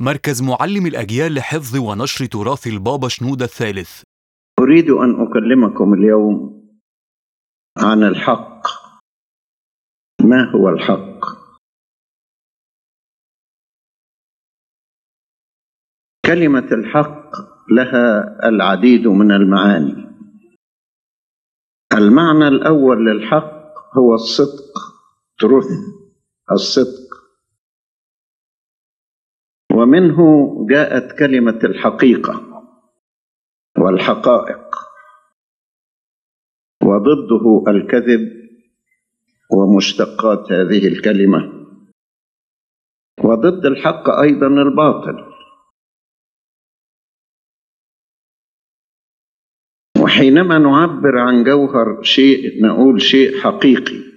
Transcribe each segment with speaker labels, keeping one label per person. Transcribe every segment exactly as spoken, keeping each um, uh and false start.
Speaker 1: مركز معلم الأجيال لحفظ ونشر تراث البابا شنودة الثالث.
Speaker 2: أريد أن أكلمكم اليوم عن الحق. ما هو الحق؟ كلمة الحق لها العديد من المعاني. المعنى الأول للحق هو الصدق، truth، الصدق، ومنه جاءت كلمة الحقيقة والحقائق، وضده الكذب ومشتقات هذه الكلمة، وضد الحق أيضا الباطل. وحينما نعبر عن جوهر شيء نقول شيء حقيقي.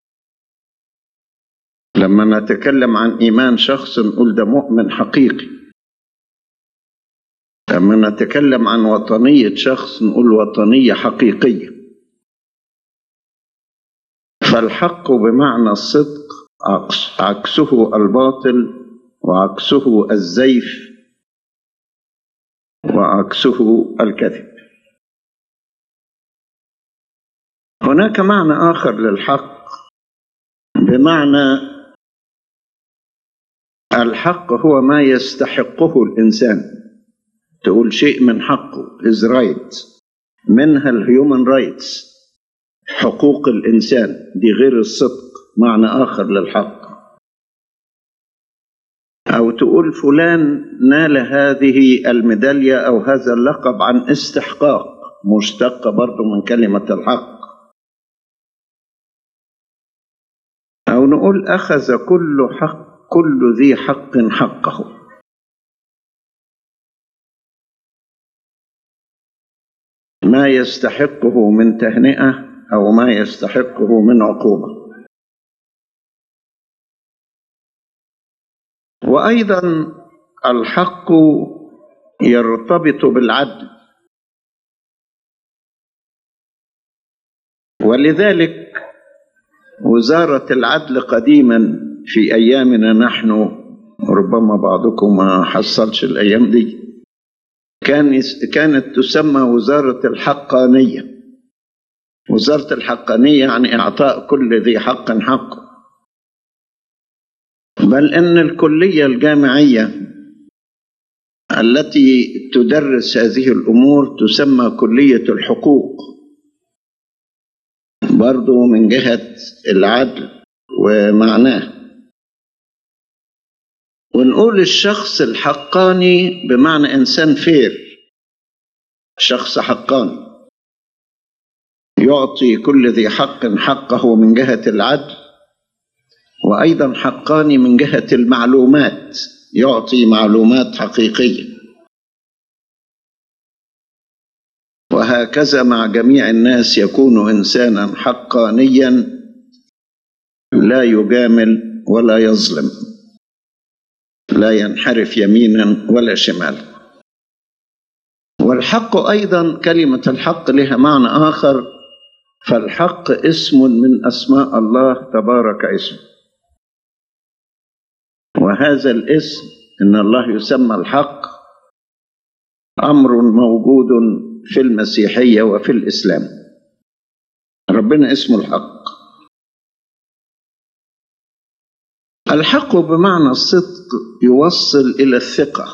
Speaker 2: لما نتكلم عن إيمان شخص نقول ده مؤمن حقيقي. لما نتكلم عن وطنية شخص نقول وطنية حقيقية. فالحق بمعنى الصدق عكسه الباطل، وعكسه الزيف، وعكسه الكذب. هناك معنى آخر للحق بمعنى الحق هو ما يستحقه الإنسان. تقول شيء من حقه is right، منها الهيومن رايتس، حقوق الإنسان، دي غير الصدق، معنى آخر للحق. أو تقول فلان نال هذه الميدالية أو هذا اللقب عن استحقاق، مشتقة برضو من كلمة الحق. أو نقول أخذ كل حق كل ذي حق حقه. ما يستحقه من تهنئة أو ما يستحقه من عقوبة. وأيضا الحق يرتبط بالعدل، ولذلك وزارة العدل قديما في أيامنا نحن، ربما بعضكم ما حصلش الأيام دي، كان كانت تسمى وزارة الحقانية. وزارة الحقانية يعني إعطاء كل ذي حق حقه. بل إن الكلية الجامعية التي تدرس هذه الأمور تسمى كلية الحقوق، برضو من جهة العدل ومعناه. ونقول الشخص الحقاني بمعنى إنسان فير، شخص حقاني يعطي كل ذي حق حقه من جهة العدل، وأيضا حقاني من جهة المعلومات، يعطي معلومات حقيقية. وهكذا مع جميع الناس يكون إنسانا حقانيا لا يجامل ولا يظلم، لا ينحرف يمينا ولا شمالا. والحق أيضا كلمة الحق لها معنى آخر. فالحق اسم من أسماء الله تبارك اسمه، وهذا الاسم إن الله يسمى الحق أمر موجود في المسيحية وفي الإسلام. ربنا اسمه الحق. الحق بمعنى الصدق يوصل إلى الثقة.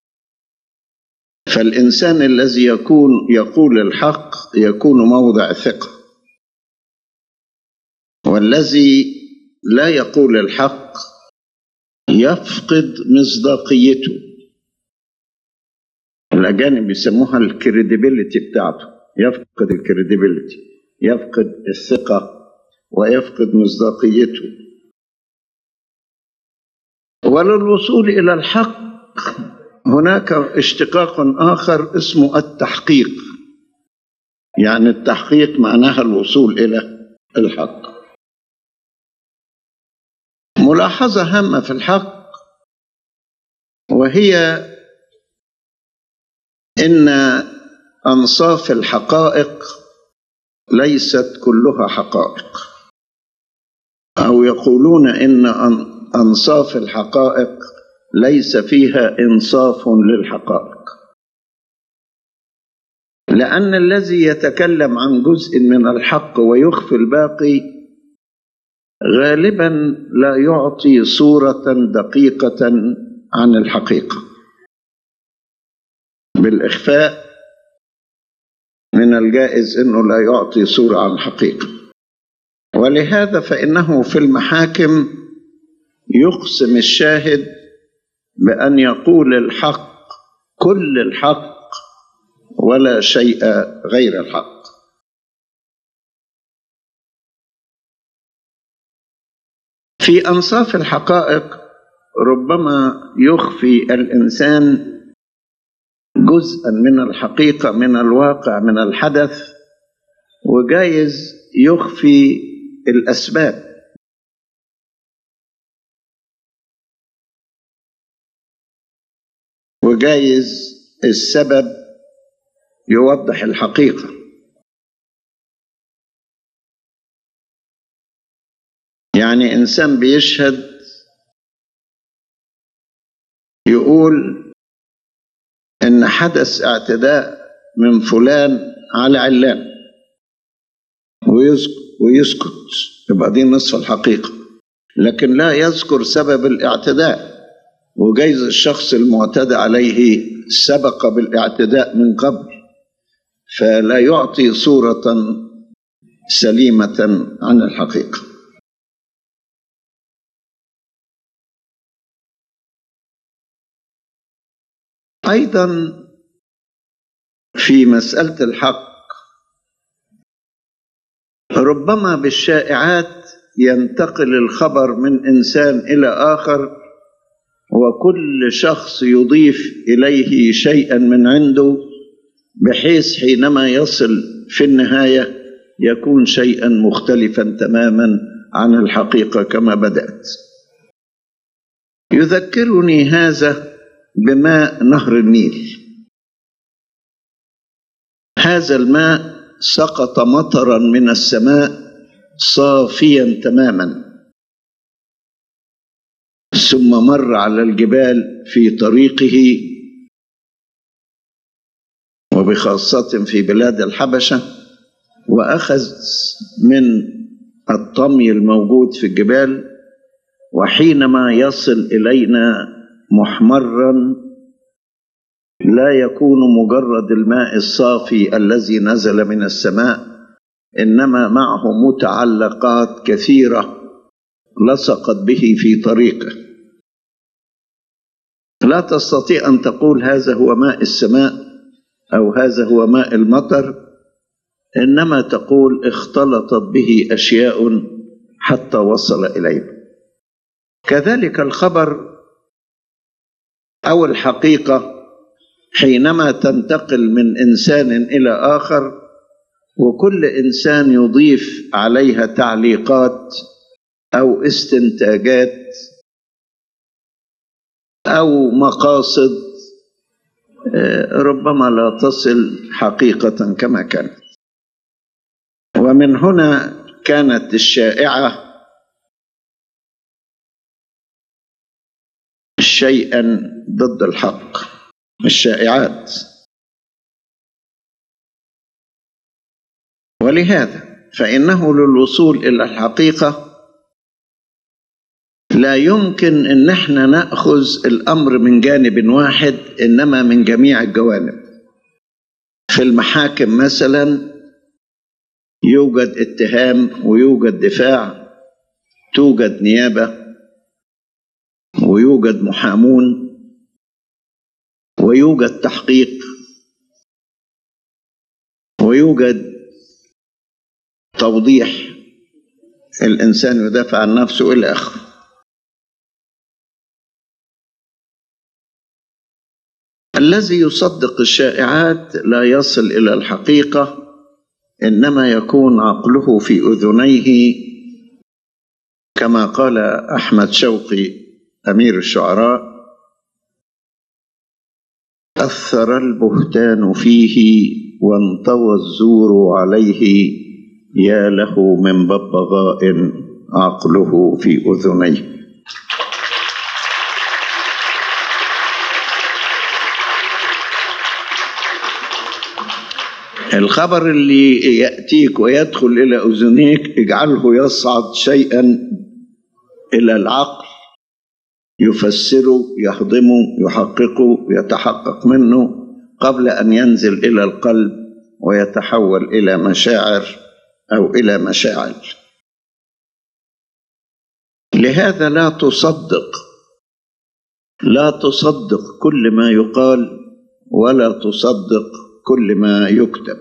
Speaker 2: فالإنسان الذي يكون يقول الحق يكون موضع ثقة، والذي لا يقول الحق يفقد مصداقيته. الأجانب يسموها الكريديبيليتي بتاعته، يفقد الكريديبيليتي، يفقد الثقة ويفقد مصداقيته. وللوصول إلى الحق هناك اشتقاق آخر اسمه التحقيق. يعني التحقيق معناها الوصول إلى الحق. ملاحظة هامة في الحق، وهي إن أنصاف الحقائق ليست كلها حقائق، أو يقولون إن أنصاف الحقائق ليس فيها إنصاف للحقائق، لأن الذي يتكلم عن جزء من الحق ويخفي الباقي غالبا لا يعطي صورة دقيقة عن الحقيقة. بالإخفاء من الجائز أنه لا يعطي صورة عن الحقيقة، ولهذا فإنه في المحاكم يقسم الشاهد بأن يقول الحق، كل الحق ولا شيء غير الحق. في أنصاف الحقائق ربما يخفي الإنسان جزءا من الحقيقة، من الواقع، من الحدث، وجايز يخفي الأسباب. وجايز السبب يوضح الحقيقة. يعني إنسان بيشهد يقول إن حدث اعتداء من فلان على علان ويسكت، يبقى دي نصف الحقيقة، لكن لا يذكر سبب الاعتداء، وجايز الشخص المعتدى عليه سبق بالاعتداء من قبل، فلا يعطي صورة سليمة عن الحقيقة. أيضا في مسألة الحق ربما بالشائعات ينتقل الخبر من إنسان إلى آخر، وكل شخص يضيف إليه شيئا من عنده، بحيث حينما يصل في النهاية يكون شيئا مختلفا تماما عن الحقيقة كما بدأت. يذكرني هذا بماء نهر النيل. هذا الماء سقط مطرا من السماء صافيا تماما، ثم مر على الجبال في طريقه، وبخاصة في بلاد الحبشة، وأخذ من الطمي الموجود في الجبال، وحينما يصل إلينا محمرا لا يكون مجرد الماء الصافي الذي نزل من السماء، إنما معه متعلقات كثيرة لصقت به في طريقه. لا تستطيع أن تقول هذا هو ماء السماء أو هذا هو ماء المطر، إنما تقول اختلطت به أشياء حتى وصل إلينا. كذلك الخبر أو الحقيقة حينما تنتقل من إنسان إلى آخر، وكل إنسان يضيف عليها تعليقات أو استنتاجات أو مقاصد، ربما لا تصل حقيقة كما كانت. ومن هنا كانت الشائعة شيئا ضد الحق، الشائعات. ولهذا فإنه للوصول إلى الحقيقة لا يمكن أن احنا نأخذ الأمر من جانب واحد، إنما من جميع الجوانب. في المحاكم مثلا يوجد اتهام ويوجد دفاع، توجد نيابة ويوجد محامون ويوجد تحقيق ويوجد توضيح، الإنسان يدافع عن نفسه إلى آخره. الذي يصدق الشائعات لا يصل إلى الحقيقة، إنما يكون عقله في أذنيه، كما قال أحمد شوقي أمير الشعراء: أثر البهتان فيه وانطوى الزور عليه، يا له من ببغاء عقله في أذنيه. الخبر اللي يأتيك ويدخل إلى أذنيك اجعله يصعد شيئا إلى العقل، يفسره، يهضمه، يحققه، يتحقق منه قبل أن ينزل إلى القلب ويتحول إلى مشاعر أو إلى مشاعر. لهذا لا تصدق لا تصدق كل ما يقال، ولا تصدق كل ما يكتب.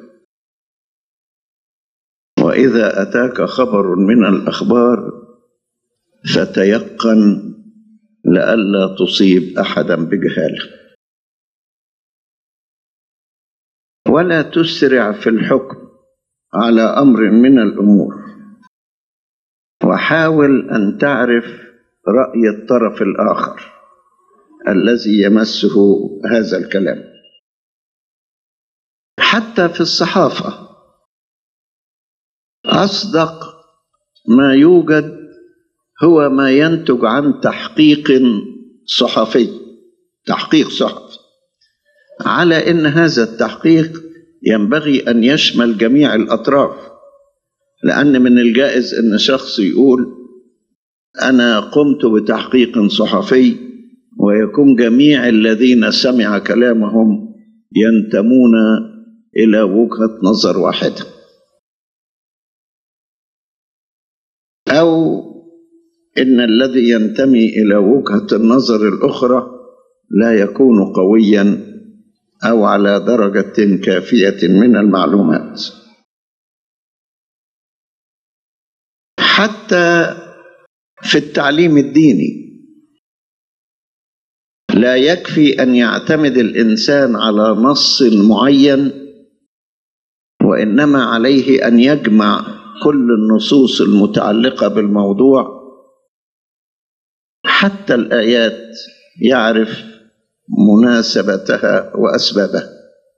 Speaker 2: وإذا أتاك خبر من الأخبار فتيقن لئلا تصيب أحدا بجهالة. ولا تسرع في الحكم على أمر من الأمور، وحاول أن تعرف رأي الطرف الآخر الذي يمسه هذا الكلام. حتى في الصحافة أصدق ما يوجد هو ما ينتج عن تحقيق صحفي، تحقيق صحفي، على أن هذا التحقيق ينبغي أن يشمل جميع الأطراف. لأن من الجائز أن شخص يقول أنا قمت بتحقيق صحفي، ويكون جميع الذين سمع كلامهم ينتمون إلى وجهة نظر واحدة، أو إن الذي ينتمي إلى وجهة النظر الأخرى لا يكون قويا أو على درجة كافية من المعلومات. حتى في التعليم الديني لا يكفي أن يعتمد الإنسان على نص معين، وإنما عليه أن يجمع كل النصوص المتعلقة بالموضوع، حتى الآيات يعرف مناسبتها وأسبابها.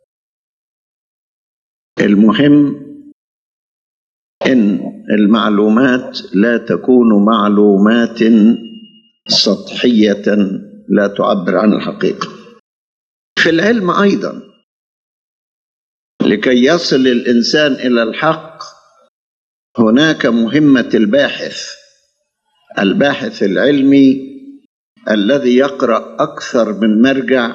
Speaker 2: المهم إن المعلومات لا تكون معلومات سطحية لا تعبر عن الحقيقة. في العلم أيضا لكي يصل الإنسان إلى الحق هناك مهمة الباحث الباحث العلمي الذي يقرأ أكثر من مرجع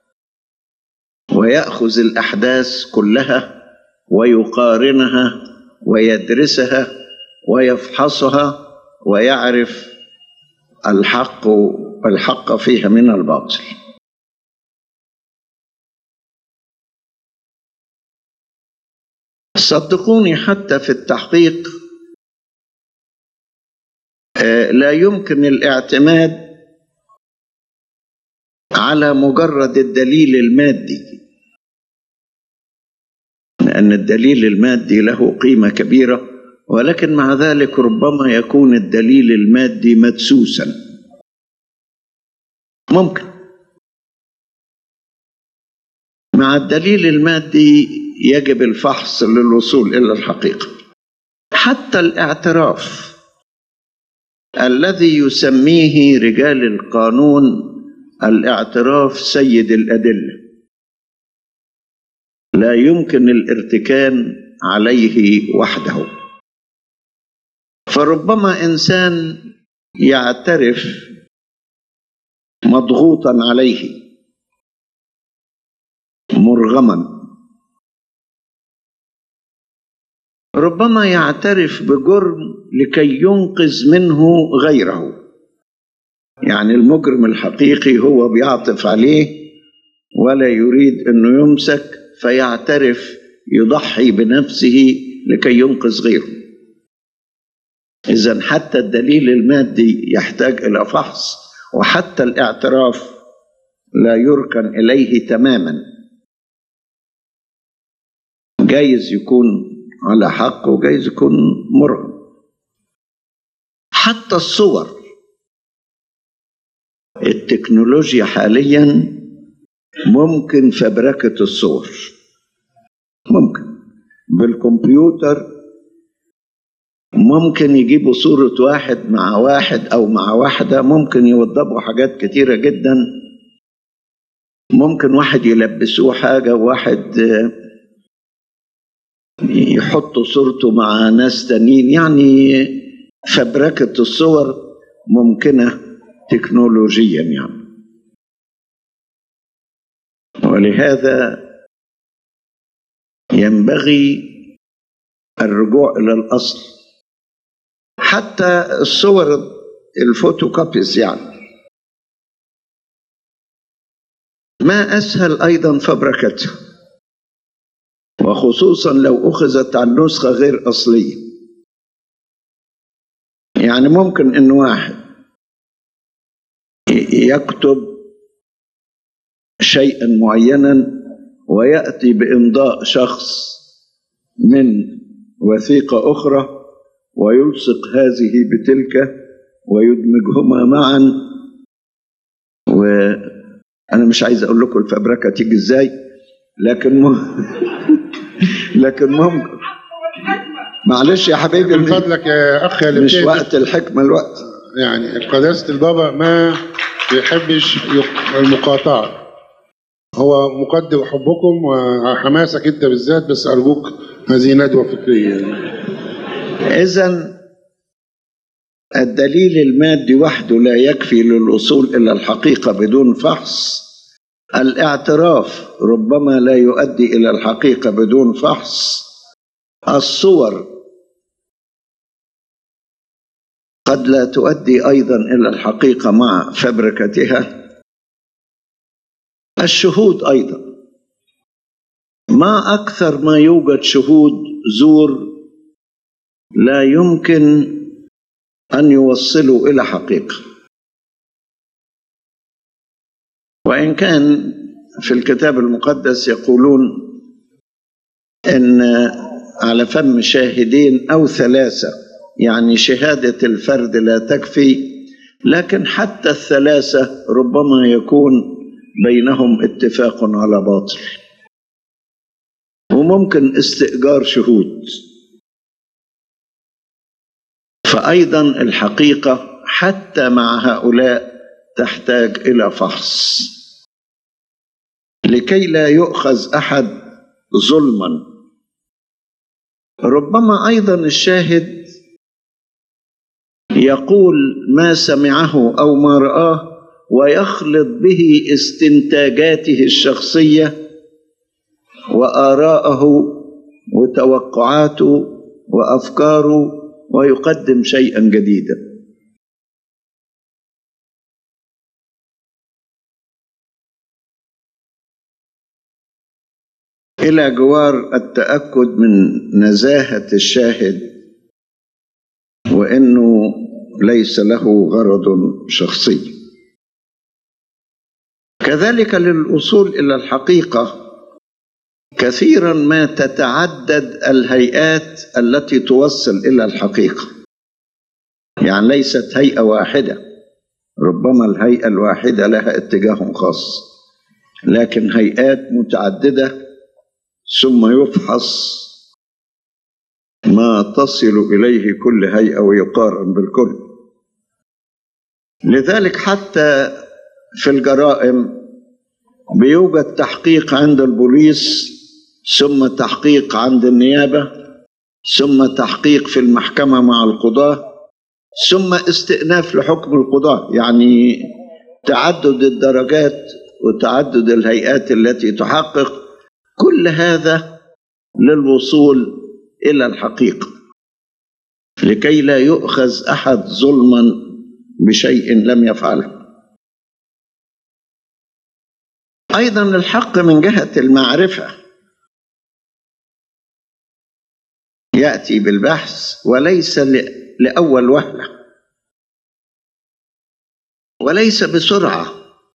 Speaker 2: ويأخذ الأحداث كلها ويقارنها ويدرسها ويفحصها ويعرف الحق والحق فيها من الباطل. صدقوني حتى في التحقيق لا يمكن الاعتماد على مجرد الدليل المادي، لأن الدليل المادي له قيمة كبيرة، ولكن مع ذلك ربما يكون الدليل المادي مدسوسا. ممكن مع الدليل المادي يجب الفحص للوصول إلى الحقيقة. حتى الاعتراف الذي يسميه رجال القانون الاعتراف سيد الأدلة لا يمكن الارتكان عليه وحده. فربما إنسان يعترف مضغوطا عليه، مرغما، ربما يعترف بجرم لكي ينقذ منه غيره. يعني المجرم الحقيقي هو بيعطف عليه ولا يريد أنه يمسك، فيعترف، يضحي بنفسه لكي ينقذ غيره. إذن حتى الدليل المادي يحتاج إلى فحص، وحتى الاعتراف لا يركن إليه تماما. جايز يكون على حق وجايز يكون مرغم. حتى الصور، التكنولوجيا حاليا ممكن فبركة الصور، ممكن بالكمبيوتر ممكن يجيبوا صورة واحد مع واحد أو مع واحدة، ممكن يوضبوا حاجات كتيرة جدا. ممكن واحد يلبسوه حاجة وواحد يحطوا صورته مع ناس تانيين، يعني فبركة الصور ممكنة تكنولوجيا يعني. ولهذا ينبغي الرجوع إلى الأصل. حتى الصور الفوتوكوبيز يعني ما أسهل أيضا فبركتها، وخصوصا لو أخذت عن نسخة غير أصلية. يعني ممكن إن واحد يكتب شيئا معينا ويأتي بإمضاء شخص من وثيقة أخرى ويلصق هذه بتلك ويدمجهما معا. وأنا مش عايز أقول لكم الفبركة تيجي إزاي، لكن م... لكن ممكن. معلش يا حبيبي،
Speaker 3: من فضلك يا أخي،
Speaker 2: مش وقت الحكمة الوقت.
Speaker 3: يعني قداسة البابا ما بيحبش المقاطعة، هو مقدر حبكم وحماسك أنت بالذات، بس أرجوك هذه ندوة فكرية.
Speaker 2: إذن الدليل المادي وحده لا يكفي للوصول إلى الحقيقة بدون فحص. الاعتراف ربما لا يؤدي إلى الحقيقة بدون فحص. الصور قد لا تؤدي أيضا إلى الحقيقة مع فبركتها. الشهود أيضا، ما أكثر ما يوجد شهود زور لا يمكن أن يوصلوا إلى حقيقة. وإن كان في الكتاب المقدس يقولون إن على فم شاهدين أو ثلاثة، يعني شهادة الفرد لا تكفي، لكن حتى الثلاثة ربما يكون بينهم اتفاق على باطل، وممكن استئجار شهود. فأيضا الحقيقة حتى مع هؤلاء تحتاج إلى فحص لكي لا يؤخذ أحد ظلما. ربما أيضا الشاهد يقول ما سمعه أو ما رآه ويخلط به استنتاجاته الشخصية وآراءه وتوقعاته وأفكاره ويقدم شيئا جديدا. إلى جوار التأكد من نزاهة الشاهد وإنه ليس له غرض شخصي. كذلك للوصول إلى الحقيقة كثيرا ما تتعدد الهيئات التي توصل إلى الحقيقة، يعني ليست هيئة واحدة. ربما الهيئة الواحدة لها اتجاه خاص، لكن هيئات متعددة، ثم يفحص ما تصل إليه كل هيئة ويقارن بالكل. لذلك حتى في الجرائم بيوجد تحقيق عند البوليس، ثم تحقيق عند النيابة، ثم تحقيق في المحكمة مع القضاة، ثم استئناف لحكم القضاة. يعني تعدد الدرجات وتعدد الهيئات التي تحقق، كل هذا للوصول إلى الحقيقة لكي لا يؤخذ أحد ظلما بشيء لم يفعله. أيضا الحق من جهة المعرفة يأتي بالبحث وليس لأول وهلة، وليس بسرعة.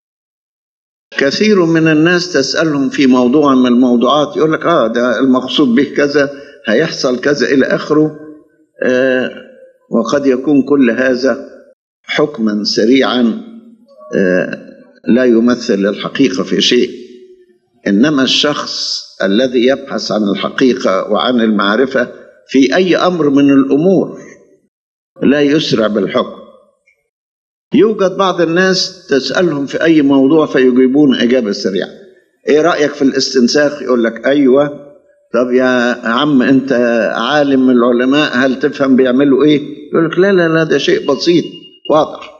Speaker 2: كثير من الناس تسألهم في موضوع من الموضوعات يقول لك آه ده المقصود به كذا، هيحصل كذا إلى آخره، آه وقد يكون كل هذا حكما سريعا آه لا يمثل الحقيقة في شيء. إنما الشخص الذي يبحث عن الحقيقة وعن المعرفة في أي أمر من الأمور لا يسرع بالحكم. يوجد بعض الناس تسألهم في أي موضوع فيجيبون إجابة سريعة. إيه رأيك في الاستنساخ؟ يقول لك أيوة طب يا عم أنت عالم من العلماء، هل تفهم بيعملوا إيه؟ يقول لك لا لا لا، ده شيء بسيط واضح.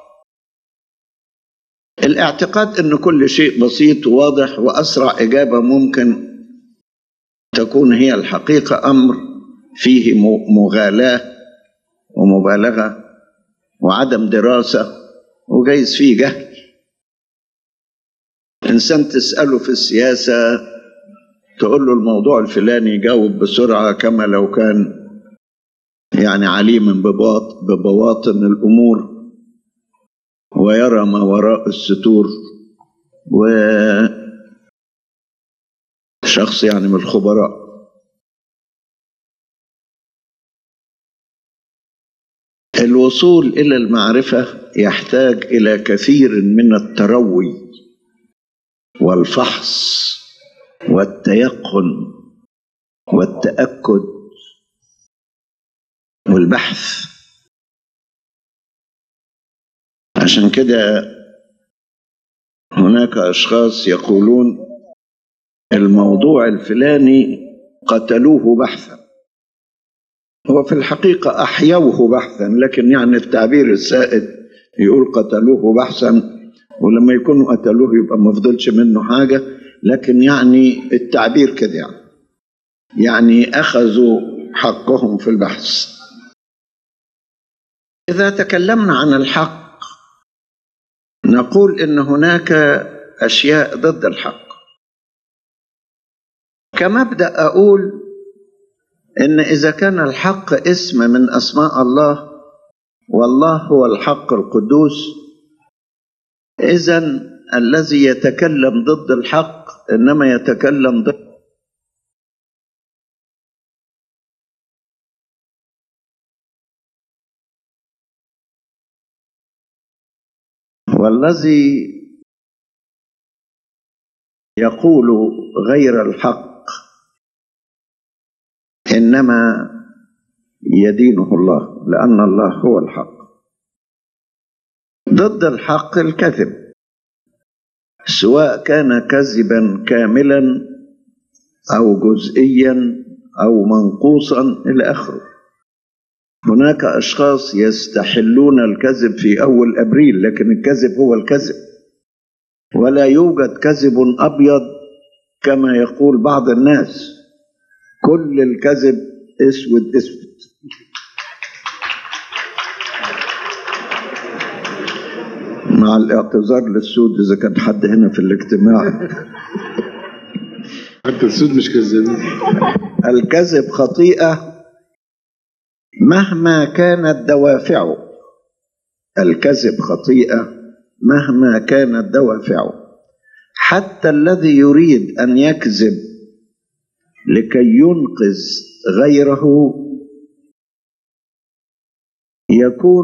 Speaker 2: الاعتقاد أن كل شيء بسيط وواضح وأسرع إجابة ممكن تكون هي الحقيقة أمر فيه مغالاة ومبالغة وعدم دراسة وجايز فيه جهل. إنسان تسأله في السياسة تقول له الموضوع الفلاني يجاوب بسرعة كما لو كان يعني عليما ببواطن الأمور ويرى ما وراء الستور، وشخص يعني من الخبراء. الوصول إلى المعرفة يحتاج إلى كثير من التروي والفحص والتيقن والتأكد والبحث. عشان كده هناك أشخاص يقولون الموضوع الفلاني قتلوه بحثا، هو في الحقيقة أحيوه بحثا، لكن يعني التعبير السائد يقول قتلوه بحثا، ولما يكونوا قتلوه يبقى ما فضلش منه حاجة، لكن يعني التعبير كده يعني يعني أخذوا حقهم في البحث. إذا تكلمنا عن الحق نقول إن هناك أشياء ضد الحق. كمبدأ أقول إن إذا كان الحق اسم من أسماء الله والله هو الحق القدوس، إذن الذي يتكلم ضد الحق إنما يتكلم ضد والذي يقول غير الحق إنما يدينه الله، لأن الله هو الحق. ضد الحق الكذب، سواء كان كذبا كاملا أو جزئيا أو منقوصا إلى آخره. هناك أشخاص يستحلون الكذب في أول أبريل، لكن الكذب هو الكذب، ولا يوجد كذب أبيض كما يقول بعض الناس، كل الكذب اسود اسود. مع الاعتذار للسود إذا كان حد هنا في الاجتماع.
Speaker 3: حتى السود مش كذاب.
Speaker 2: الكذب خطيئة مهما كانت دوافعه، الكذب خطيئة مهما كانت دوافعه. حتى الذي يريد أن يكذب لكي ينقذ غيره يكون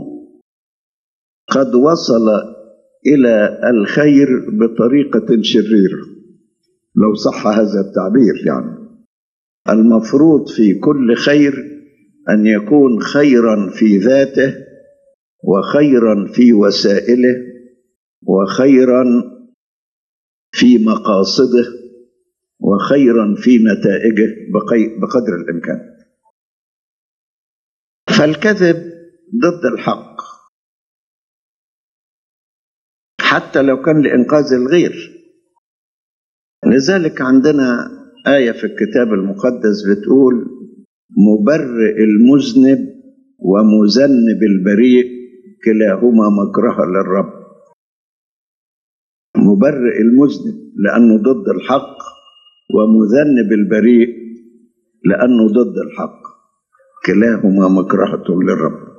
Speaker 2: قد وصل إلى الخير بطريقة شريرة، لو صح هذا التعبير. يعني المفروض في كل خير أن يكون خيرا في ذاته وخيرا في وسائله وخيرا في مقاصده وخيرا في نتائجه بقدر الإمكان. فالكذب ضد الحق حتى لو كان لإنقاذ الغير. لذلك عندنا آية في الكتاب المقدس بتقول مبرئ المذنب ومذنب البريء كلاهما مكره للرب. مبرئ المذنب لأنه ضد الحق، ومذنب البريء لأنه ضد الحق، كلاهما مكرهة للرب.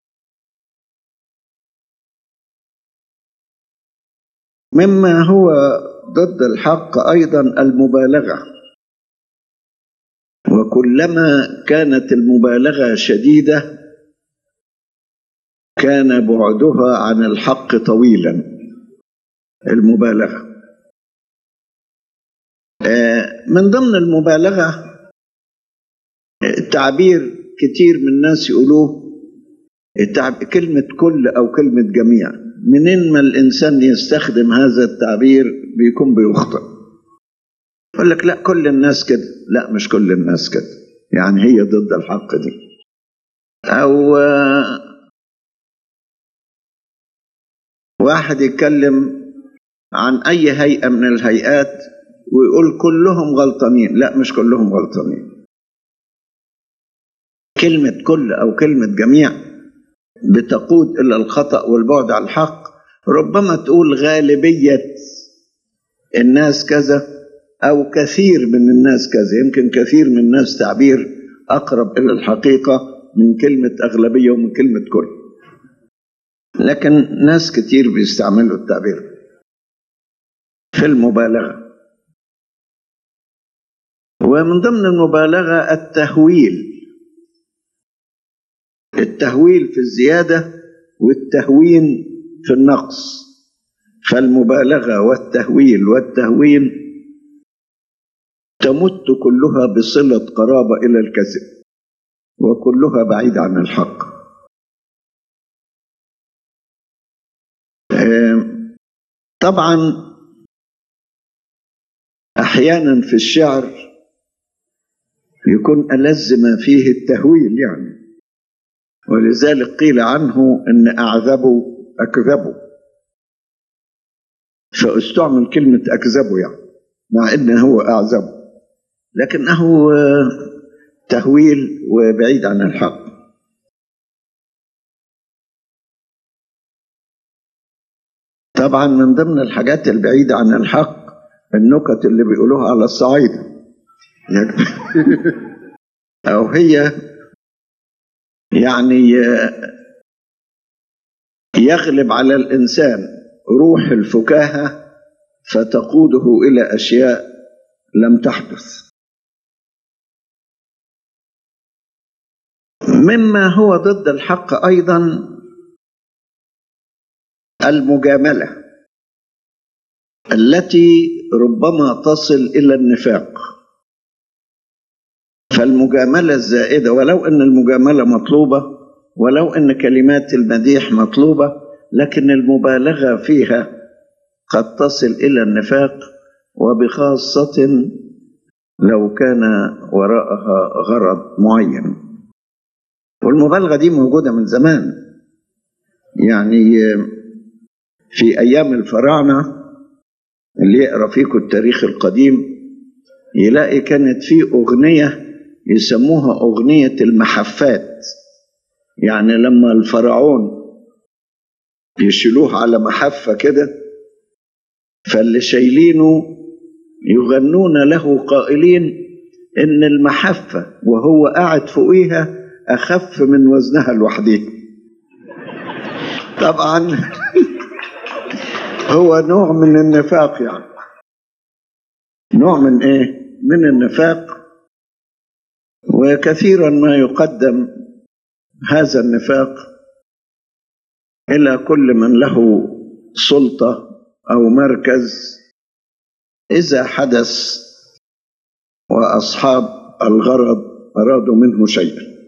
Speaker 2: مما هو ضد الحق أيضا المبالغة، وكلما كانت المبالغة شديدة كان بعدها عن الحق طويلا. المبالغة من ضمن المبالغة تعبير كتير من الناس يقولوه كلمة كل أو كلمة جميع. منين ما الإنسان يستخدم هذا التعبير بيكون بيخطئ. يقول لك لا كل الناس كده. لا مش كل الناس كده، يعني هي ضد الحق دي. أو واحد يتكلم عن أي هيئة من الهيئات ويقول كلهم غلطانين. لا مش كلهم غلطانين. كلمة كل أو كلمة جميع بتقود إلى الخطأ والبعد عن الحق. ربما تقول غالبية الناس كذا أو كثير من الناس كذا. يمكن كثير من الناس تعبير أقرب إلى الحقيقة من كلمة أغلبية ومن كلمة كل، لكن ناس كتير بيستعملوا التعبير في المبالغة. ومن ضمن المبالغة التهويل. التهويل في الزيادة والتهوين في النقص. فالمبالغة والتهويل والتهوين تمت كلها بصلة قرابة إلى الكذب، وكلها بعيدة عن الحق. طبعا أحيانا في الشعر يكون ألذ ما فيه التهويل يعني، ولذلك قيل عنه إن أعذبوا أكذبوا، فاستعمل كلمة أكذبوا يعني مع إنه هو أعذبوا، لكنه تهويل وبعيد عن الحق. طبعا من ضمن الحاجات البعيدة عن الحق النكت اللي بيقولوها على الصعايدة أو هي يعني يغلب على الإنسان روح الفكاهة فتقوده إلى أشياء لم تحدث. مما هو ضد الحق أيضا المجاملة التي ربما تصل إلى النفاق. فالمجاملة الزائدة، ولو أن المجاملة مطلوبة، ولو أن كلمات المديح مطلوبة، لكن المبالغة فيها قد تصل إلى النفاق، وبخاصة لو كان وراءها غرض معين. والمبالغة دي موجودة من زمان، يعني في أيام الفراعنة اللي يقرأ فيكم التاريخ القديم يلاقي كانت في أغنية يسموها أغنية المحفات. يعني لما الفرعون يشيلوه على محفة كده، فاللي شايلينه يغنون له قائلين إن المحفة وهو قاعد فوقيها أخف من وزنها لوحدها. طبعا هو نوع من النفاق، يعني نوع من إيه؟ من النفاق. وكثيرا ما يقدم هذا النفاق إلى كل من له سلطة أو مركز إذا حدث وأصحاب الغرض أرادوا منه شيئا.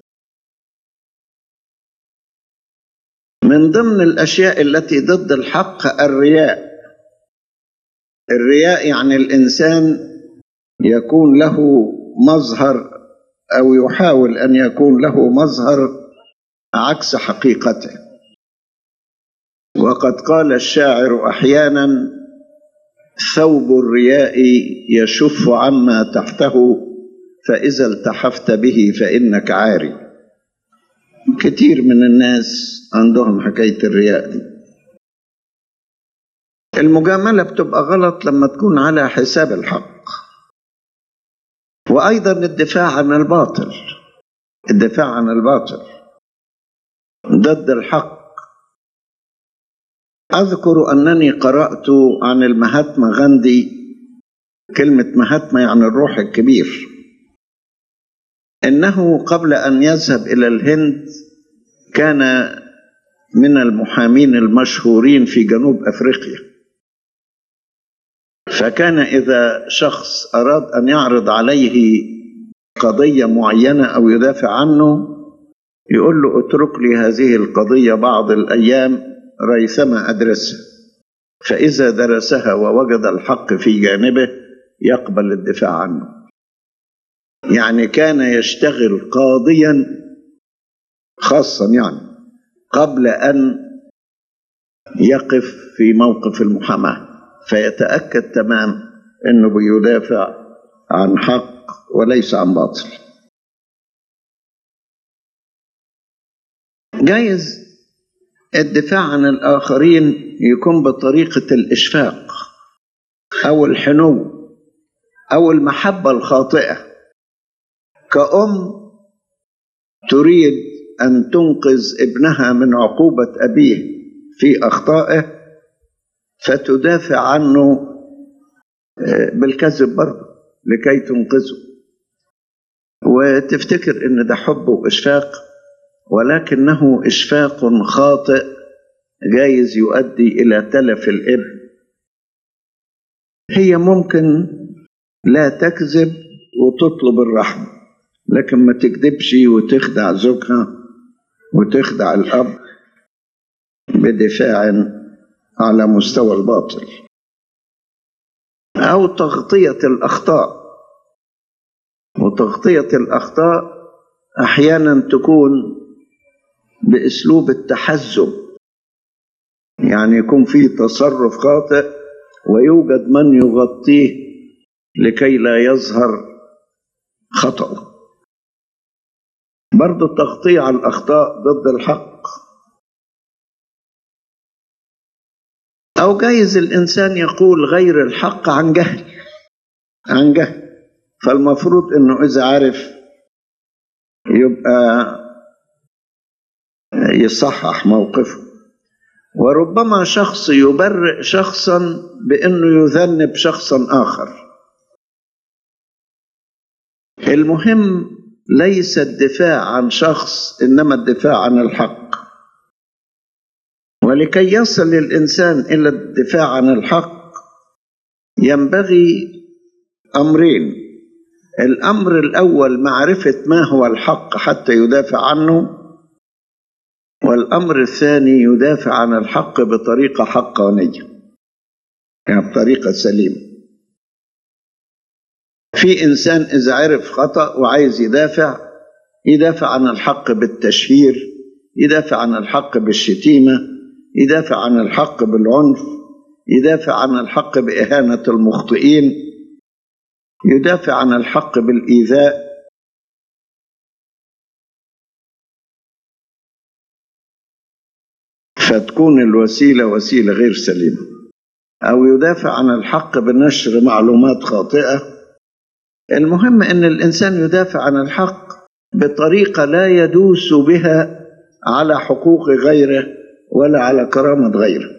Speaker 2: من ضمن الأشياء التي ضد الحق الرياء. الرياء يعني الإنسان يكون له مظهر أو يحاول أن يكون له مظهر عكس حقيقته. وقد قال الشاعر أحيانا: ثوب الرياء يشف عما تحته، فإذا التحفت به فإنك عاري. كتير من الناس عندهم حكاية الرياء دي. المجاملة بتبقى غلط لما تكون على حساب الحق. وأيضا الدفاع عن الباطل. الدفاع عن الباطل ضد الحق. أذكر أنني قرأت عن المهاتما غاندي. كلمة مهاتما يعني الروح الكبير. إنه قبل أن يذهب إلى الهند كان من المحامين المشهورين في جنوب أفريقيا. فكان إذا شخص أراد أن يعرض عليه قضية معينة أو يدافع عنه يقول له: اترك لي هذه القضية بعض الأيام ريثما أدرسها. فإذا درسها ووجد الحق في جانبه يقبل الدفاع عنه. يعني كان يشتغل قاضيا خاصا يعني قبل أن يقف في موقف المحاماة، فيتأكد تمام أنه بيدافع عن حق وليس عن باطل. جايز الدفاع عن الآخرين يكون بطريقة الإشفاق أو الحنو أو المحبة الخاطئة، كأم تريد أن تنقذ ابنها من عقوبة أبيه في أخطائه فتدافع عنه بالكذب برضه لكي تنقذه، وتفتكر إن ده حب وإشفاق، ولكنه إشفاق خاطئ جايز يؤدي إلى تلف الابن. هي ممكن لا تكذب وتطلب الرحمة، لكن ما تكذبش وتخدع زوجها وتخدع الأب بدفاع على مستوى الباطل. أو تغطية الأخطاء، وتغطية الأخطاء أحيانا تكون بأسلوب التحزب، يعني يكون فيه تصرف خاطئ ويوجد من يغطيه لكي لا يظهر خطأه. برضو التغطية على الأخطاء ضد الحق. أو جايز الإنسان يقول غير الحق عن جهل عن جهل فالمفروض أنه إذا عارف يبقى يصحح موقفه. وربما شخص يبرئ شخصا بأنه يذنب شخصا آخر. المهم ليس الدفاع عن شخص إنما الدفاع عن الحق. ولكي يصل الإنسان إلى الدفاع عن الحق ينبغي أمرين: الأمر الأول معرفة ما هو الحق حتى يدافع عنه، والأمر الثاني يدافع عن الحق بطريقة حقانية، يعني بطريقة سليمة. في إنسان إذا عرف خطأ وعايز يدافع يدافع عن الحق بالتشهير، يدافع عن الحق بالشتيمة، يدافع عن الحق بالعنف، يدافع عن الحق بإهانة المخطئين، يدافع عن الحق بالإيذاء. فتكون الوسيلة وسيلة غير سليمة. أو يدافع عن الحق بنشر معلومات خاطئة. المهم أن الإنسان يدافع عن الحق بطريقة لا يدوس بها على حقوق غيره ولا على كرامة غيره.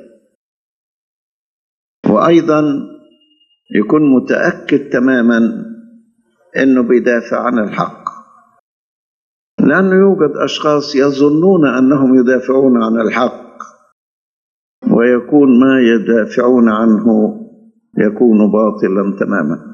Speaker 2: وأيضا يكون متأكد تماما أنه بيدافع عن الحق، لأنه يوجد أشخاص يظنون أنهم يدافعون عن الحق ويكون ما يدافعون عنه يكون باطلا تماما.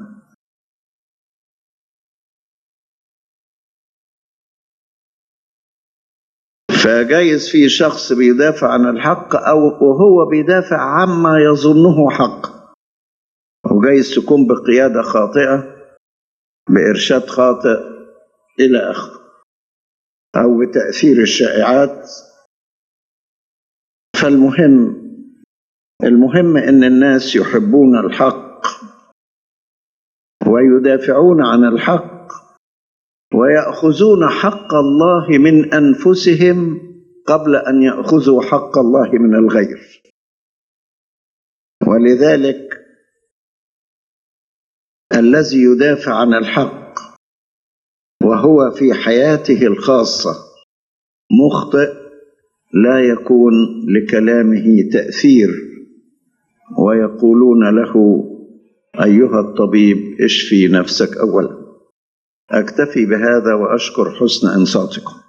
Speaker 2: فجايز في شخص بيدافع عن الحق أو وهو بيدافع عما يظنه حق، وجايز تكون بقيادة خاطئة بإرشاد خاطئ إلى آخره، أو بتأثير الشائعات. فالمهم المهم أن الناس يحبون الحق ويدافعون عن الحق ويأخذون حق الله من أنفسهم قبل أن يأخذوا حق الله من الغير. ولذلك الذي يدافع عن الحق وهو في حياته الخاصة مخطئ لا يكون لكلامه تأثير، ويقولون له أيها الطبيب اشفي نفسك أولا. أكتفي بهذا وأشكر حسن إنصاتكم.